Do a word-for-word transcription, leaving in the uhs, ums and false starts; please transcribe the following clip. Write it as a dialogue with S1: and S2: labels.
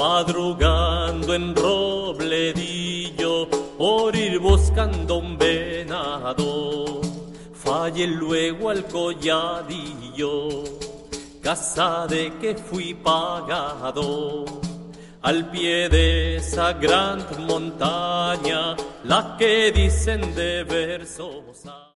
S1: madrugando en Robledillo por ir buscando un venado. Fallé luego al colladillo, casa de que fui pagado. Al pie de esa gran montaña, la que dicen de Versosa.